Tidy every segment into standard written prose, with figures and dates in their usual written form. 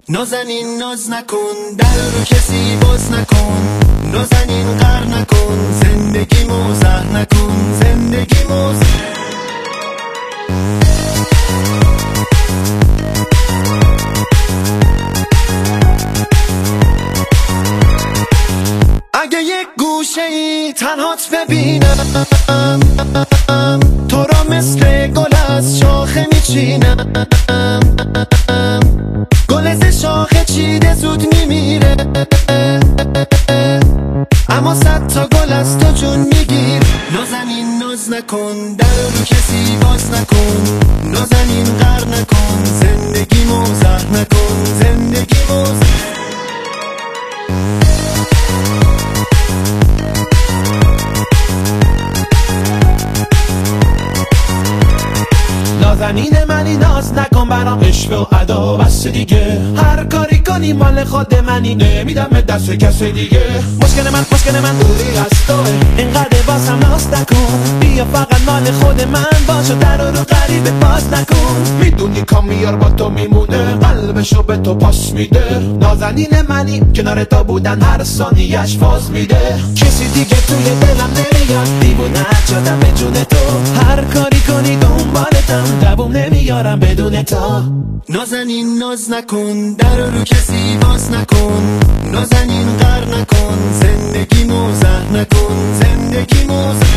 نازنین ناز نکن، در رو کسی باز نکن. نازنین غر نکن، زندگی موزه نکن، زندگی موزه. اگه یک گوشه ای تنهات ببینم، تو را مثل گل از شاخه میچینم. گل از شاخه چیده زود میمیره، اما 100 تا گل از تو جون میگیر. نازنین ناز نکن، در رو کسی باز نکن. نازنین غر نکن، زندگی موزه نکن، زندگی موزه. نازنین منی ناز نکن برام عشق و ادا بس دیگه. هر کاری کنی مال خود منی، نمیدم به دست کسی دیگه. مشکل من دوری از توه، اینقدر بازم ناز نکن. بیا فقط مال خود من باش و در رو غریبه باز نکن. میدونی کامیار با تو میمونه، قلبشو به تو پاس میده. نازنین منی کنار تو بودن هر ثانیه‌اش فاز میده. کسی دیگه توی دلم نمیاد، دیوونه شدم به جون تو. هر کاری کنی دنبالتم، دووم نمیارم بدون تو. نازنین ناز نکن، در رو کسی باز نکن. نازنین غر نکن، زندگی موزه نکن، زندگی موزه.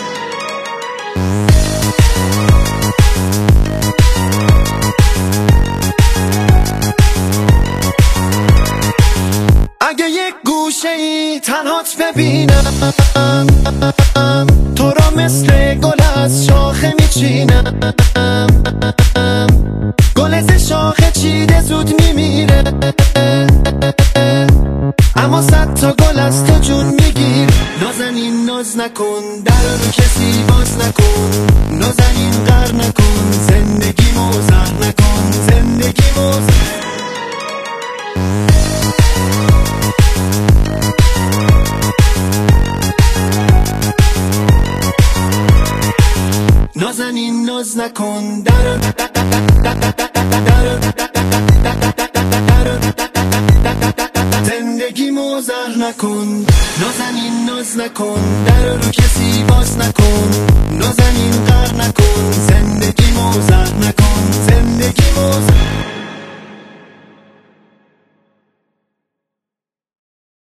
اگه یک گوشه ای تنهات ببینم، تو را مثل گل از شاخه میچینم. گل از شاخه چیده زود میمیره، اما 100 تا گل از تو جون میگیر. نازنین ناز نکن، در رو کسی باز نکن. نازنین غر نکن، زندگی موزه نکن، زندگی موزه. نازنین ناز نکن، در زندگی موزه نکن. نازنین ناز نکن، در رو کسی باز نکن. نازنین غر نکن، زندگی موزه نکن، زندگی موزه.